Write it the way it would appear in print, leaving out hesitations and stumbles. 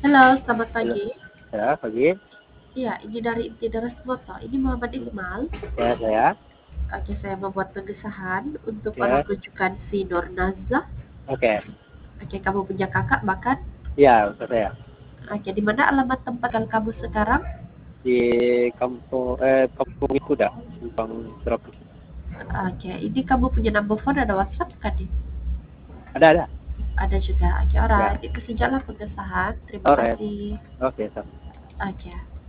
Halo, selamat Halo, pagi. ya, pagi. Iya, ini dari Inti Deras Moto. Ini Muhammad Ismail. Ya, saya. Oke, saya membuat pengesahan untuk Ya, alat rujukan si Nur Nazah. oke. Oke, kamu punya kakak bahkan. Ya, untuk saya. Oke, di mana alamat tempat tinggal kamu sekarang? Di kampung itu dah. Simpang Seraput. Oke, ini kamu punya number phone, ada WhatsApp kan nih? Ada. Ada juga. Oke, Ya, alright. Itu sajalah pengesahan. Terima alright. kasih. Oke, Oke.